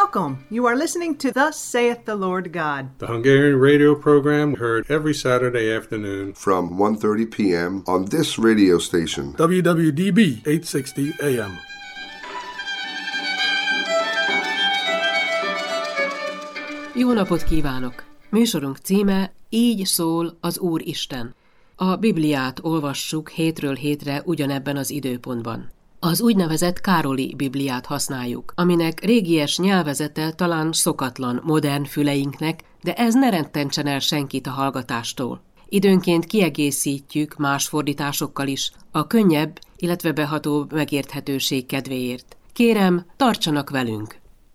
Welcome! You are listening to Thus Saith the Lord God, the Hungarian radio program heard every Saturday afternoon from 1:30 p.m. on this radio station, WWDB 860 AM. Jó napot kívánok! Műsorunk címe Így szól az Úr Isten. A Bibliát olvassuk hétről hétre ugyanebben az időpontban. Az úgynevezett Károli Bibliát használjuk, aminek régies nyelvezete talán szokatlan modern füleinknek, de ez ne rettentsen el senkit a hallgatástól. Időnként kiegészítjük más fordításokkal is, a könnyebb, illetve behatóbb megérthetőség kedvéért. Kérem, tartsanak velünk!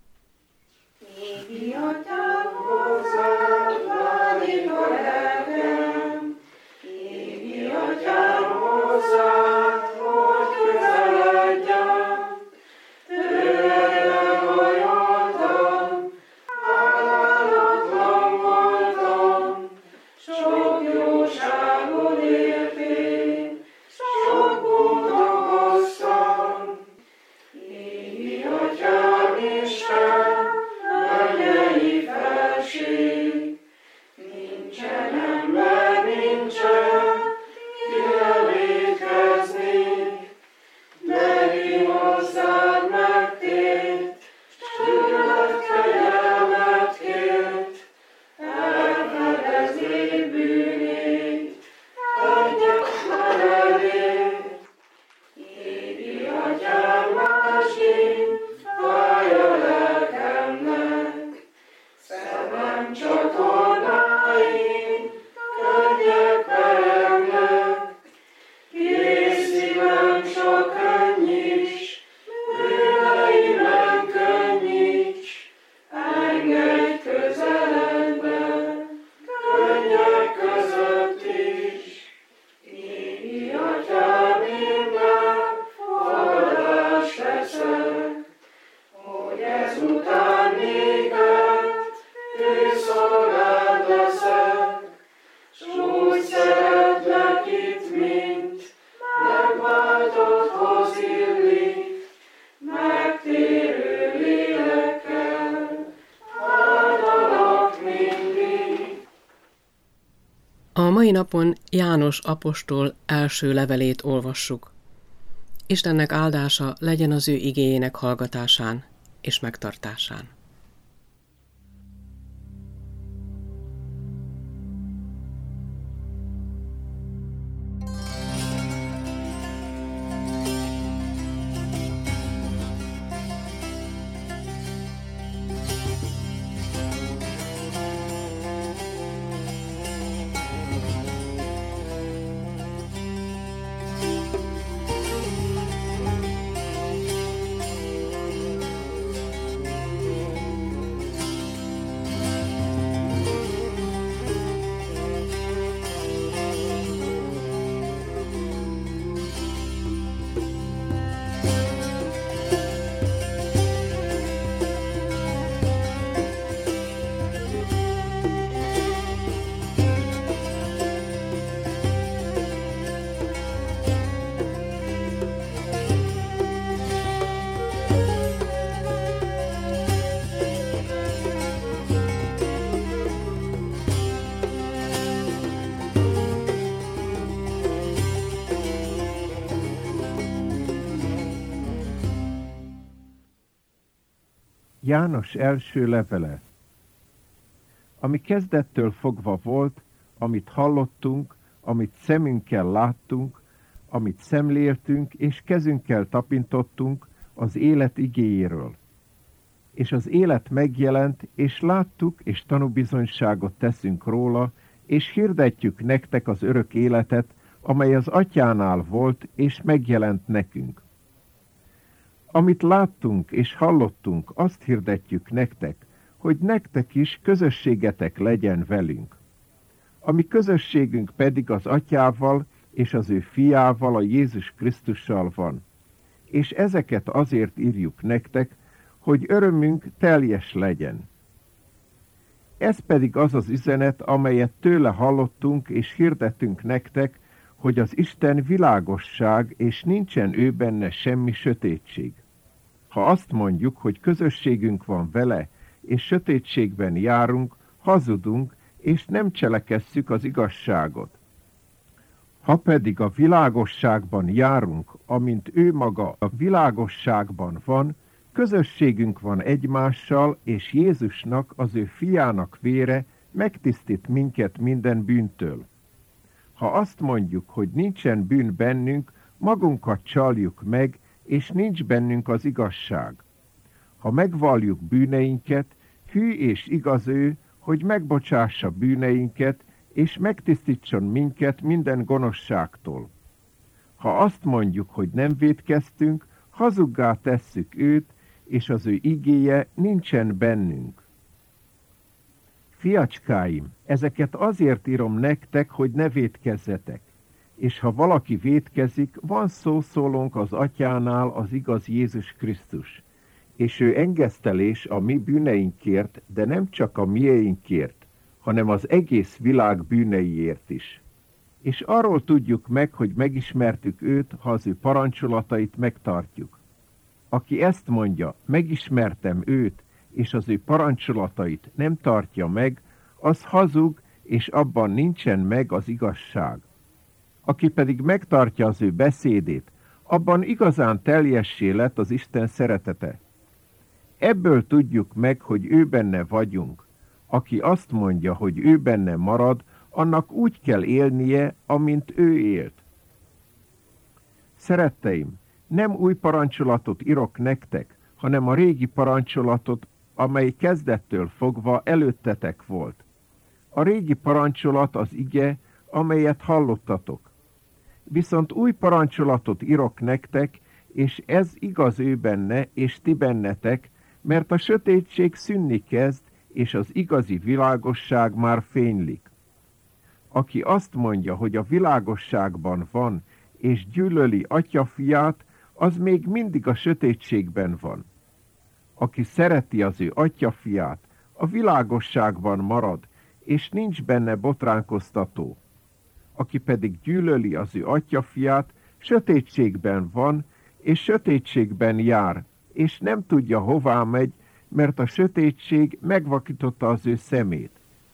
A mai napon János apostol első levelét olvassuk. Istennek áldása legyen az ő igéjének hallgatásán és megtartásán. János első levele. Ami kezdettől fogva volt, amit hallottunk, amit szemünkkel láttunk, amit szemléltünk és kezünkkel tapintottunk az élet igéjéről. És az élet megjelent, és láttuk, és tanúbizonyságot teszünk róla, és hirdetjük nektek az örök életet, amely az Atyánál volt, és megjelent nekünk. Amit láttunk és hallottunk, azt hirdetjük nektek, hogy nektek is közösségetek legyen velünk. A mi közösségünk pedig az Atyával és az ő fiával, a Jézus Krisztussal van. És ezeket azért írjuk nektek, hogy örömünk teljes legyen. Ez pedig az az üzenet, amelyet tőle hallottunk és hirdettünk nektek, hogy az Isten világosság, és nincsen ő benne semmi sötétség. Ha azt mondjuk, hogy közösségünk van vele, és sötétségben járunk, hazudunk, és nem cselekesszük az igazságot. Ha pedig a világosságban járunk, amint ő maga a világosságban van, közösségünk van egymással, és Jézusnak, az ő fiának vére megtisztít minket minden bűntől. Ha azt mondjuk, hogy nincsen bűn bennünk, magunkat csaljuk meg, és nincs bennünk az igazság. Ha megvalljuk bűneinket, hű és igaz ő, hogy megbocsássa bűneinket, és megtisztítson minket minden gonoszságtól. Ha azt mondjuk, hogy nem vétkeztünk, hazuggá tesszük őt, és az ő igéje nincsen bennünk. Fiacskáim, ezeket azért írom nektek, hogy ne vétkezzetek. És ha valaki vétkezik, van szószólónk az Atyánál, az igaz Jézus Krisztus. És ő engesztelés a mi bűneinkért, de nem csak a mieinkért, hanem az egész világ bűneiért is. És arról tudjuk meg, hogy megismertük őt, ha az ő parancsolatait megtartjuk. Aki ezt mondja, megismertem őt, és az ő parancsolatait nem tartja meg, az hazug, és abban nincsen meg az igazság. Aki pedig megtartja az ő beszédét, abban igazán teljessé lett az Isten szeretete. Ebből tudjuk meg, hogy ő benne vagyunk. Aki azt mondja, hogy ő benne marad, annak úgy kell élnie, amint ő élt. Szeretteim, nem új parancsolatot írok nektek, hanem a régi parancsolatot, amely kezdettől fogva előttetek volt. A régi parancsolat az ige, amelyet hallottatok. Viszont új parancsolatot írok nektek, és ez igaz ő benne, és ti bennetek, mert a sötétség szűnni kezd, és az igazi világosság már fénylik. Aki azt mondja, hogy a világosságban van, és gyűlöli atyafiát, az még mindig a sötétségben van. Aki szereti az ő atyafiát, a világosságban marad, és nincs benne botránkoztató. Aki pedig gyűlöli az ő atyafiát, sötétségben van, és sötétségben jár, és nem tudja, hová megy, mert a sötétség megvakította az ő szemét.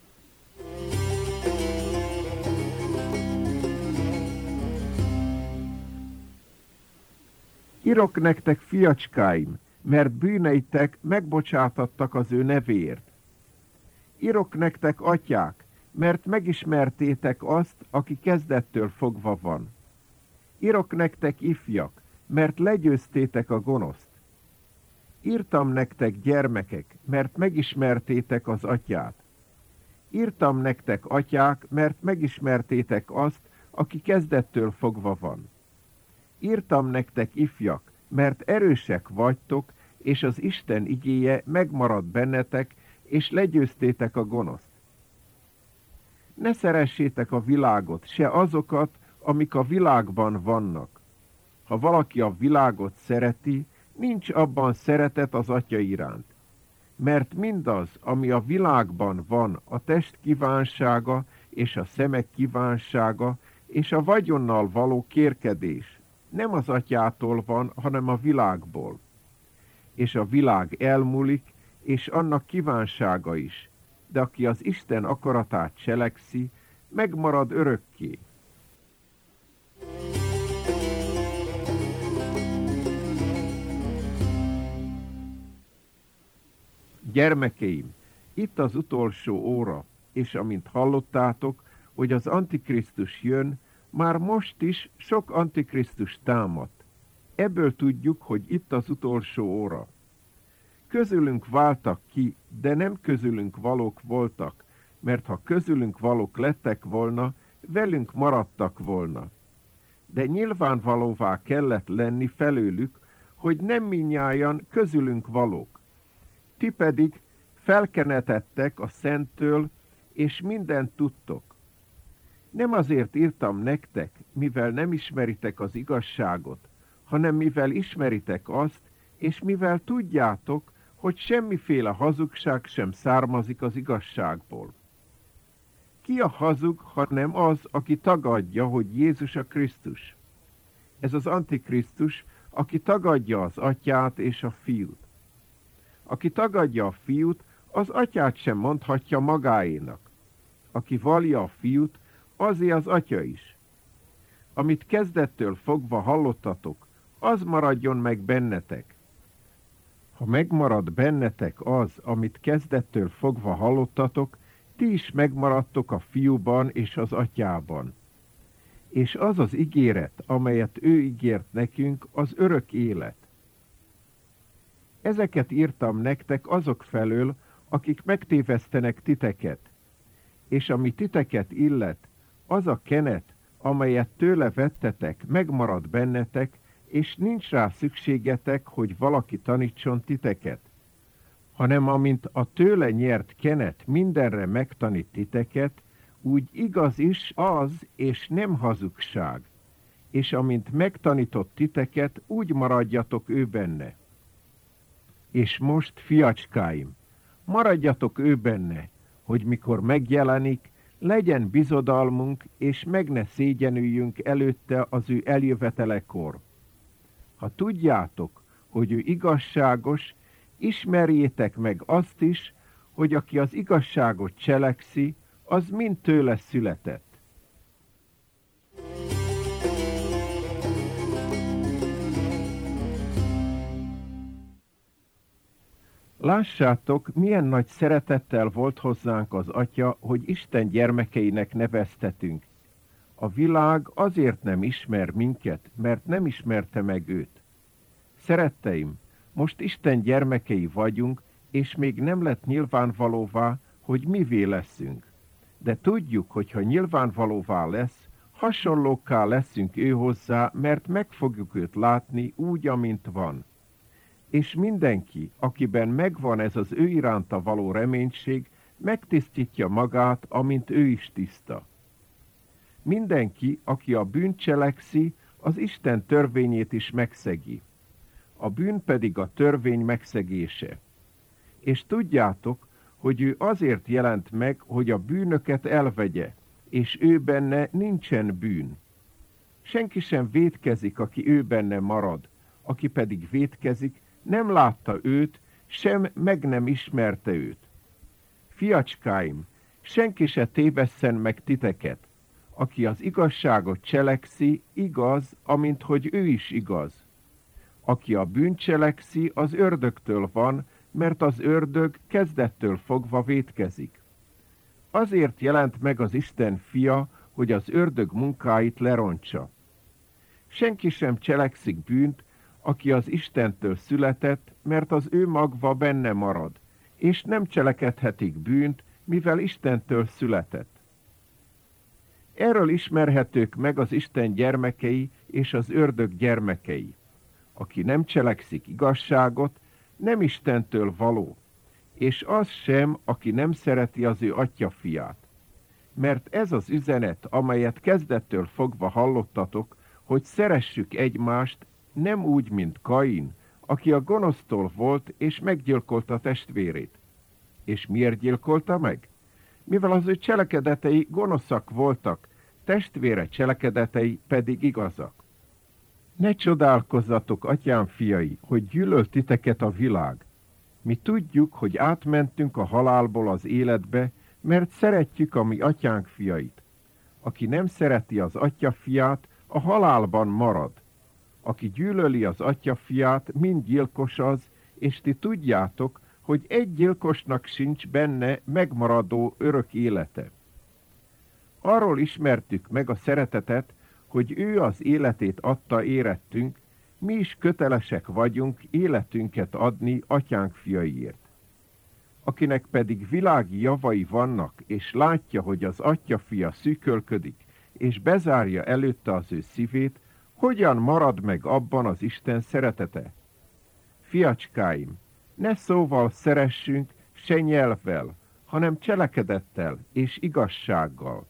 Írok nektek, fiacskáim, mert bűneitek megbocsátattak az ő nevéért. Írok nektek, atyák, mert megismertétek azt, aki kezdettől fogva van. Írok nektek, ifjak, mert legyőztétek a gonoszt. Írtam nektek, gyermekek, mert megismertétek az atyát. Írtam nektek, atyák, mert megismertétek azt, aki kezdettől fogva van. Írtam nektek, ifjak, mert erősek vagytok, és az Isten igéje megmarad bennetek, és legyőztétek a gonoszt. Ne szeressétek a világot, se azokat, amik a világban vannak. Ha valaki a világot szereti, nincs abban szeretet az Atya iránt. Mert mindaz, ami a világban van, a test kívánsága, és a szemek kívánsága, és a vagyonnal való kérkedés, nem az Atyától van, hanem a világból. És a világ elmúlik, és annak kívánsága is, de aki az Isten akaratát cselekszi, megmarad örökké. Gyermekeim, itt az utolsó óra, és amint hallottátok, hogy az Antikrisztus jön, már most is sok Antikrisztus támadt. Ebből tudjuk, hogy itt az utolsó óra. Közülünk váltak ki, de nem közülünk valók voltak, mert ha közülünk valók lettek volna, velünk maradtak volna. De nyilvánvalóvá kellett lenni felőlük, hogy nem mindnyájan közülünk valók. Ti pedig felkenetettek a Szenttől, és mindent tudtok. Nem azért írtam nektek, mivel nem ismeritek az igazságot, hanem mivel ismeritek azt, és mivel tudjátok, hogy semmiféle hazugság sem származik az igazságból. Ki a hazug, hanem az, aki tagadja, hogy Jézus a Krisztus? Ez az Antikrisztus, aki tagadja az atyát és a fiút. Aki tagadja a fiút, az atyát sem mondhatja magáénak. Aki vallja a fiút, azé az atya is. Amit kezdettől fogva hallottatok, az maradjon meg bennetek. Ha megmarad bennetek az, amit kezdettől fogva hallottatok, ti is megmaradtok a fiúban és az atyában. És az az ígéret, amelyet ő ígért nekünk, az örök élet. Ezeket írtam nektek azok felől, akik megtévesztenek titeket. És ami titeket illet, az a kenet, amelyet tőle vettetek, megmarad bennetek, és nincs rá szükségetek, hogy valaki tanítson titeket, hanem amint a tőle nyert kenet mindenre megtanít titeket, úgy igaz is az, és nem hazugság, és amint megtanított titeket, úgy maradjatok ő benne. És most, fiacskáim, maradjatok ő benne, hogy mikor megjelenik, legyen bizodalmunk, és meg ne szégyenüljünk előtte az ő eljövetelekor. Ha tudjátok, hogy ő igazságos, ismerjétek meg azt is, hogy aki az igazságot cselekszi, az mind tőle született. Lássátok, milyen nagy szeretettel volt hozzánk az Atya, hogy Isten gyermekeinek neveztetünk. A világ azért nem ismer minket, mert nem ismerte meg őt. Szeretteim, most Isten gyermekei vagyunk, és még nem lett nyilvánvalóvá, hogy mivé leszünk. De tudjuk, hogy ha nyilvánvalóvá lesz, hasonlókká leszünk ő hozzá, mert meg fogjuk őt látni úgy, amint van. És mindenki, akiben megvan ez az ő iránta való reménység, megtisztítja magát, amint ő is tiszta. Mindenki, aki a bűnt cselekszi, az Isten törvényét is megszegi. A bűn pedig a törvény megszegése. És tudjátok, hogy ő azért jelent meg, hogy a bűnöket elvegye, és ő benne nincsen bűn. Senki sem vétkezik, aki ő benne marad, aki pedig vétkezik, nem látta őt, sem meg nem ismerte őt. Fiacskáim, senki se tévesszen meg titeket. Aki az igazságot cselekszi, igaz, amint hogy ő is igaz. Aki a bűnt cselekszi, az ördögtől van, mert az ördög kezdettől fogva vétkezik. Azért jelent meg az Isten fia, hogy az ördög munkáit lerontsa. Senki sem cselekszik bűnt, aki az Istentől született, mert az ő magva benne marad, és nem cselekedhetik bűnt, mivel Istentől született. Erről ismerhetők meg az Isten gyermekei és az ördög gyermekei. Aki nem cselekszik igazságot, nem Istentől való, és az sem, aki nem szereti az ő atyafiát. Mert ez az üzenet, amelyet kezdettől fogva hallottatok, hogy szeressük egymást, nem úgy, mint Kain, aki a gonosztól volt, és meggyilkolta testvérét. És miért gyilkolta meg? Mivel az ő cselekedetei gonoszak voltak, testvére cselekedetei pedig igazak. Ne csodálkozzatok, atyám fiai, hogy gyűlöl titeket a világ. Mi tudjuk, hogy átmentünk a halálból az életbe, mert szeretjük a mi atyánk fiait. Aki nem szereti az atya fiát, a halálban marad. Aki gyűlöli az atya fiát, mind gyilkos az, és ti tudjátok, hogy egy gyilkosnak sincs benne megmaradó örök élete. Arról ismertük meg a szeretetet, hogy ő az életét adta érettünk, mi is kötelesek vagyunk életünket adni atyánk fiaiért. Akinek pedig világi javai vannak, és látja, hogy az atya fia szűkölködik, és bezárja előtte az ő szívét, hogyan marad meg abban az Isten szeretete? Fiacskáim, ne szóval szeressünk, se nyelvvel, hanem cselekedettel és igazsággal.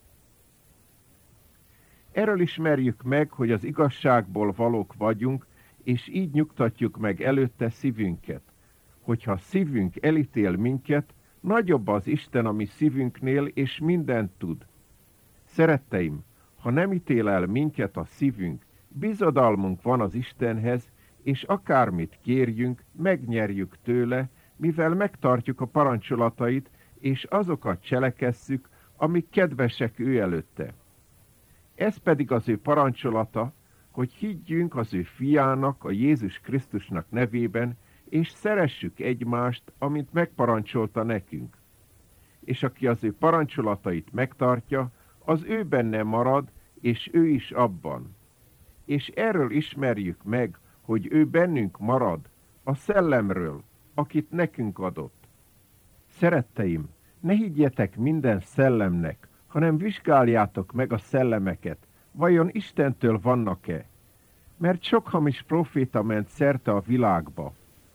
Erről ismerjük meg, hogy az igazságból valók vagyunk, és így nyugtatjuk meg előtte szívünket. Hogyha szívünk elítél minket, nagyobb az Isten a mi szívünknél, és mindent tud. Szeretteim, ha nem ítél el minket a szívünk, Bizodalmunk van az Istenhez, és akármit kérjünk, megnyerjük tőle, mivel megtartjuk a parancsolatait, és azokat cselekesszük, amik kedvesek ő előtte. Ez pedig az ő parancsolata, hogy higgyünk az ő fiának, a Jézus Krisztusnak nevében, és szeressük egymást, amint megparancsolta nekünk. És aki az ő parancsolatait megtartja, az ő benne marad, és ő is abban. És erről ismerjük meg, hogy ő bennünk marad, a szellemről, akit nekünk adott. Szeretteim, ne higgyetek minden szellemnek, hanem vizsgáljátok meg a szellemeket, vajon Istentől vannak-e? Mert sok hamis proféta ment szerte a világba.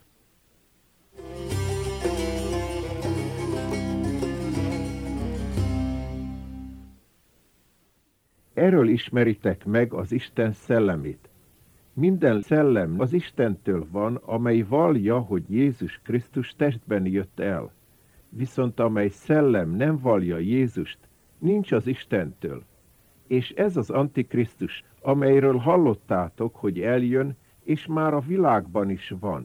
Erről ismeritek meg az Isten szellemét. Minden szellem az Istentől van, amely vallja, hogy Jézus Krisztus testben jött el. Viszont amely szellem nem vallja Jézust, nincs az Istentől. És ez az Antikrisztus, amelyről hallottátok, hogy eljön, és már a világban is van.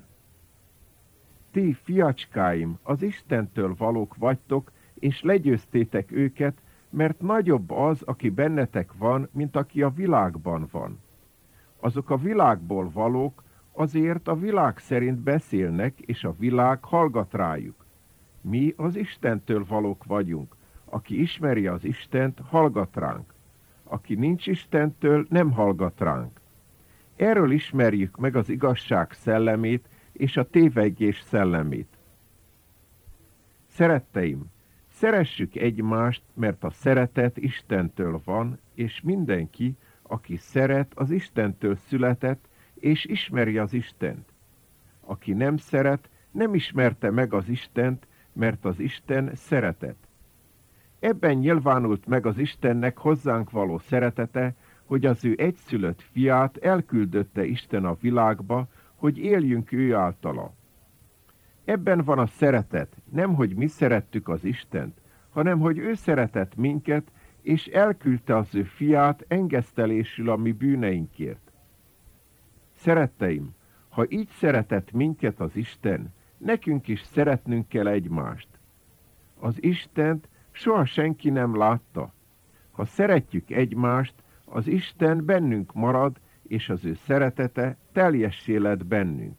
Ti, fiacskáim, az Istentől valók vagytok, és legyőztétek őket, mert nagyobb az, aki bennetek van, mint aki a világban van. Azok a világból valók, azért a világ szerint beszélnek, és a világ hallgat rájuk. Mi az Istentől valók vagyunk. Aki ismeri az Istent, hallgat ránk. Aki nincs Istentől, nem hallgat ránk. Erről ismerjük meg az igazság szellemét és a tévegés szellemét. Szeretteim, szeressük egymást, mert a szeretet Istentől van, és mindenki, aki szeret, az Istentől született, és ismeri az Istent. Aki nem szeret, nem ismerte meg az Istent, mert az Isten szeretet. Ebben nyilvánult meg az Istennek hozzánk való szeretete, hogy az ő egyszülött fiát elküldötte Isten a világba, hogy éljünk ő általa. Ebben van a szeretet, nem hogy mi szerettük az Istent, hanem hogy ő szeretett minket, és elküldte az ő fiát engesztelésül a mi bűneinkért. Szeretteim, ha így szeretett minket az Isten, nekünk is szeretnünk kell egymást. Az Istent soha senki nem látta. Ha szeretjük egymást, az Isten bennünk marad, és az ő szeretete teljessé lett bennünk.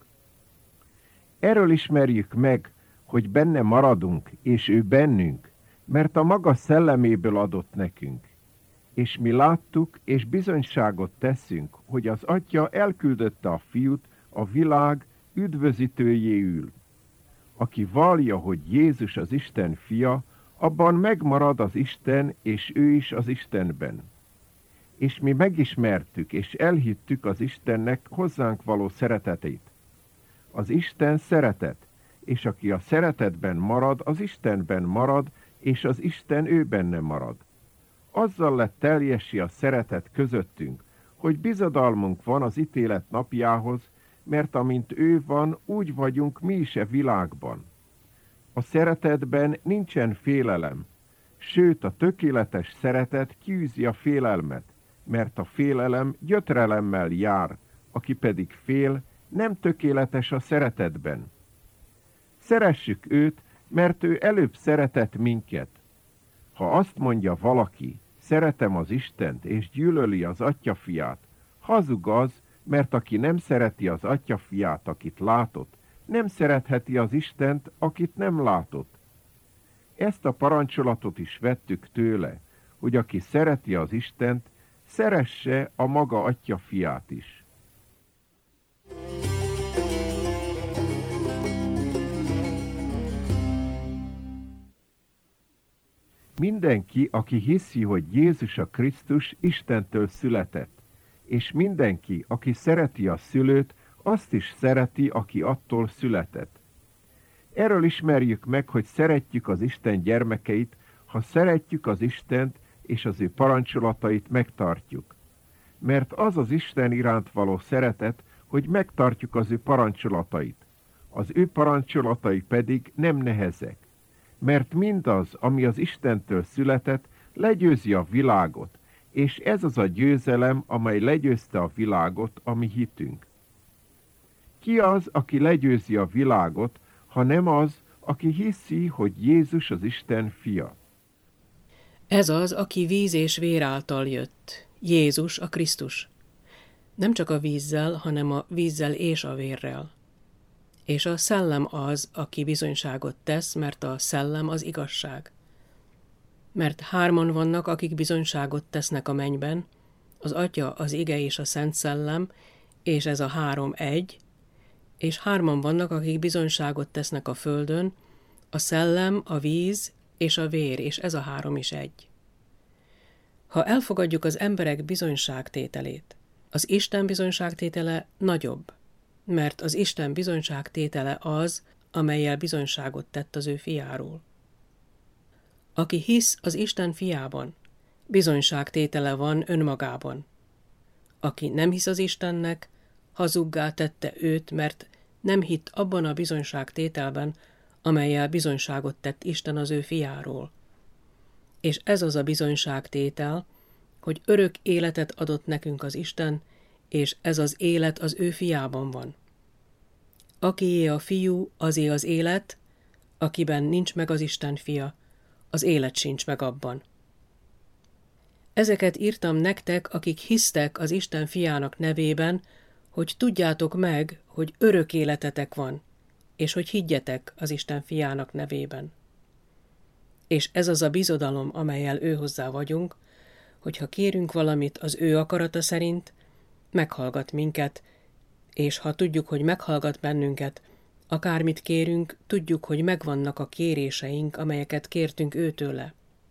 Erről ismerjük meg, hogy benne maradunk, és ő bennünk, mert a maga szelleméből adott nekünk. És mi láttuk, és bizonyságot teszünk, hogy az Atya elküldötte a Fiút a világ üdvözítőjéül. Aki vallja, hogy Jézus az Isten fia, abban megmarad az Isten, és ő is az Istenben. És mi megismertük, és elhittük az Istennek hozzánk való szeretetét. Az Isten szeretet, és aki a szeretetben marad, az Istenben marad, és az Isten ő benne marad. Azzal lett teljessé a szeretet közöttünk, hogy bizodalmunk van az ítélet napjához, mert amint ő van, úgy vagyunk mi is e világban. A szeretetben nincsen félelem, sőt a tökéletes szeretet kiűzi a félelmet, mert a félelem gyötrelemmel jár, aki pedig fél, nem tökéletes a szeretetben. Szeressük őt, mert ő előbb szeretett minket. Ha azt mondja valaki, szeretem az Istent, és gyűlöli az Atyafiát, hazug az, mert aki nem szereti az Atyafiát, akit látott, nem szeretheti az Istent, akit nem látott. Ezt a parancsolatot is vettük tőle, hogy aki szereti az Istent, szeresse a maga Atyafiát is. Mindenki, aki hiszi, hogy Jézus a Krisztus, Istentől született, és mindenki, aki szereti a szülőt, azt is szereti, aki attól született. Erről ismerjük meg, hogy szeretjük az Isten gyermekeit, ha szeretjük az Istent, és az ő parancsolatait megtartjuk. Mert az az Isten iránt való szeretet, hogy megtartjuk az ő parancsolatait. Az ő parancsolatai pedig nem nehezek. Mert mindaz, ami az Istentől született, legyőzi a világot, és ez az a győzelem, amely legyőzte a világot, a mi hitünk. Ki az, aki legyőzi a világot, ha nem az, aki hiszi, hogy Jézus az Isten fia? Ez az, aki víz és vér által jött, Jézus a Krisztus. Nem csak a vízzel, hanem a vízzel és a vérrel. És a szellem az, aki bizonyságot tesz, mert a szellem az igazság. Mert 3 vannak, akik bizonyságot tesznek a mennyben, az Atya, az Ige és a Szent Szellem, és ez a 3 egy, és 3 vannak, akik bizonyságot tesznek a földön, a szellem, a víz és a vér, és ez a 3 is egy. Ha elfogadjuk az emberek bizonyságtételét, az Isten bizonyságtétele nagyobb, mert az Isten bizonyságtétele az, amellyel bizonyságot tett az ő fiáról. Aki hisz az Isten fiában, bizonyságtétele van önmagában. Aki nem hisz az Istennek, hazuggá tette őt, mert nem hitt abban a bizonyságtételben, amellyel bizonyságot tett Isten az ő fiáról. És ez az a bizonyságtétel, hogy örök életet adott nekünk az Isten, és ez az élet az ő fiában van. Akié a fiú, azé az élet, akiben nincs meg az Isten fia, az élet sincs meg abban. Ezeket írtam nektek, akik hisztek az Isten fiának nevében, hogy tudjátok meg, hogy örök életetek van, és hogy higgyetek az Isten fiának nevében. És ez az a bizodalom, amellyel őhozzá vagyunk, hogyha kérünk valamit az ő akarata szerint, meghallgat minket, és ha tudjuk, hogy meghallgat bennünket, akármit kérünk, tudjuk, hogy megvannak a kéréseink, amelyeket kértünk őtőle.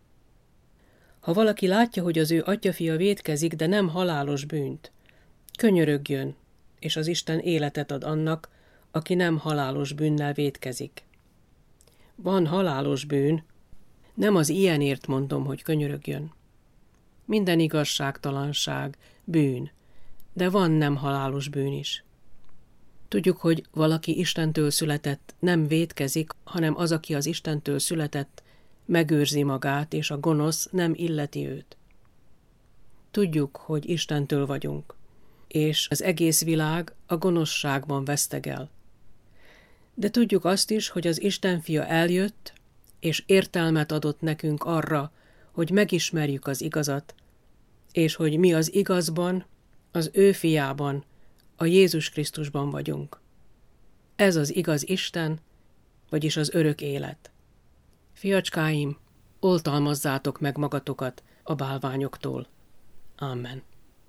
Ha valaki látja, hogy az ő atyafia vétkezik, de nem halálos bűnt, könyörögjön, és az Isten életet ad annak, aki nem halálos bűnnel vétkezik. Van halálos bűn, nem az ilyenért mondom, hogy könyörögjön. Minden igazságtalanság, bűn, de van nem halálos bűn is. Tudjuk, hogy valaki Istentől született, nem vétkezik, hanem az, aki az Istentől született, megőrzi magát, és a gonosz nem illeti őt. Tudjuk, hogy Istentől vagyunk, és az egész világ a gonoszságban vesztegel. De tudjuk azt is, hogy az Isten fia eljött, és értelmet adott nekünk arra, hogy megismerjük az igazat, és hogy mi az igazban, az ő fiában, a Jézus Krisztusban vagyunk. Ez az igaz Isten, vagyis az örök élet. Fiacskáim, oltalmazzátok meg magatokat a bálványoktól. Amen.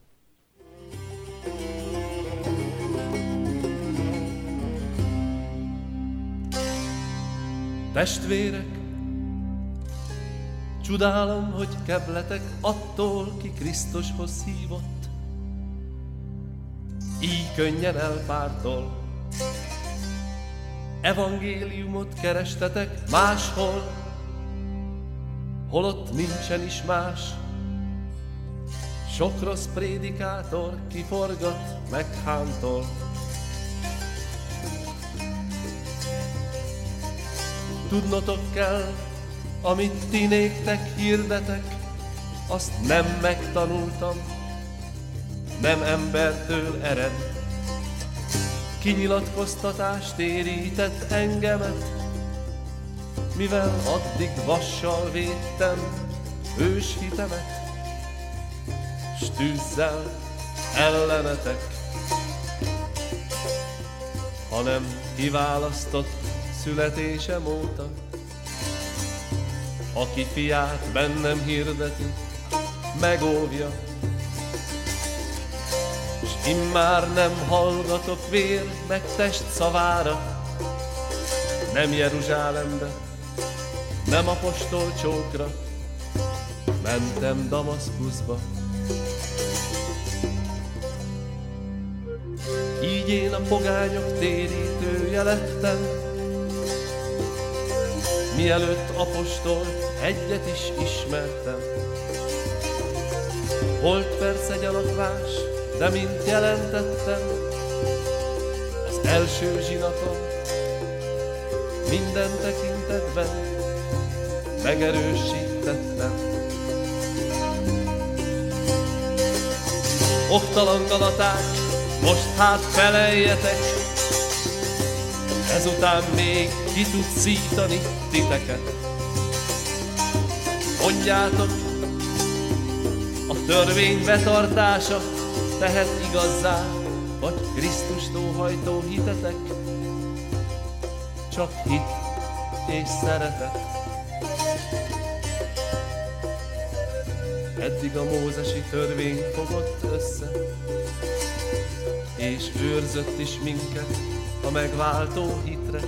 Testvérek, csodálom, hogy kebletek attól, ki Krisztushoz hívott. Így könnyen elpártol. Evangéliumot kerestetek máshol, holott nincsen is más. Sok rossz prédikátor kiforgat, meghántol. Tudnotok kell, amit ti néktek hirdetek, azt nem megtanultam, nem embertől ered. Kinyilatkoztatás térített engemet, mivel addig vassal védtem ős hitemet, s tűzzel ellenetek, hanem kiválasztott születésem óta, aki fiát bennem hirdeti, megóvja. S immár nem hallgatok vér meg test szavára, nem Jeruzsálembe, nem apostol csókra, mentem Damaszkuszba. Így én a pogányok térítője lettem, mielőtt apostolt egyet is ismertem. Volt persze gyanakvás, de mint jelentettem, az első zsinaton minden tekintetben megerősítettem. oktalan galaták, most hát feleljetek, ezután még ki tud szítani titeket. Mondjátok, a törvény betartása tehet igazzá, vagy Krisztustól hajtó hitetek? Csak hit és szeretet. Eddig a mózesi törvény fogott össze, és őrzött is minket a megváltó hitre.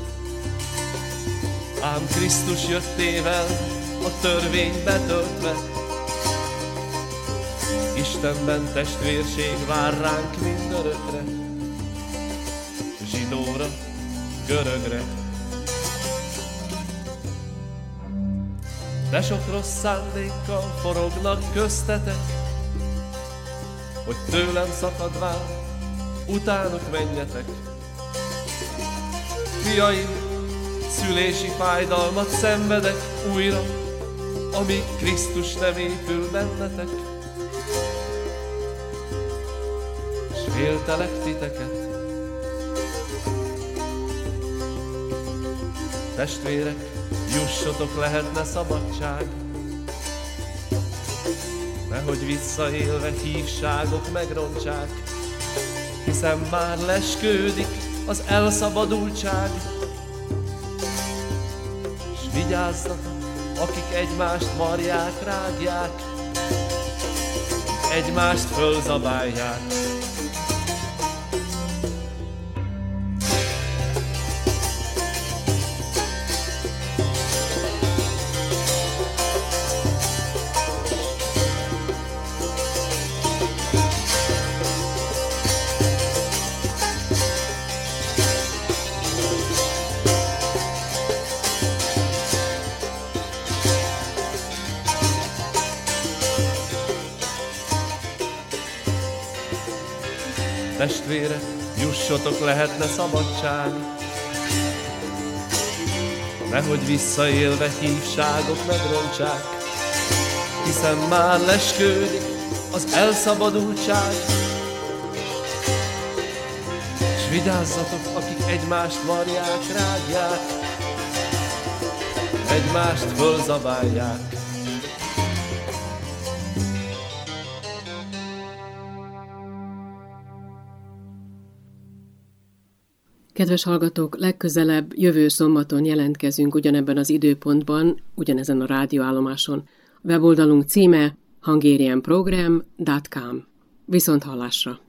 Ám Krisztus jöttével a törvény betöltve, Istenben testvérség vár ránk mindörökre, zsidóra, görögre. De sok rossz szándékkal forognak köztetek, hogy tőlem szakadván utánuk menjetek. Fiaim, szülési fájdalmat szenvedek újra, amíg Krisztus nem épül bennetek. S féltelek titeket. Testvérek, jussotok, lehetne szabadság, nehogy visszaélve hívságok megrontsák, hiszen már leskődik az elszabadultság. S vigyázzatok, akik egymást marják, rágják, egymást fölzabálják. Testvérek, jussotok, lehetne szabadság, nehogy visszaélve hívságok megrontsák, hiszen már leskődik az elszabadultság. S vigyázzatok, akik egymást varják, rágják, egymást fölzabálják. Kedves hallgatók, legközelebb jövő szombaton jelentkezünk ugyanebben az időpontban, ugyanezen a rádióállomáson. Weboldalunk címe hungarianprogram.com. Viszont hallásra!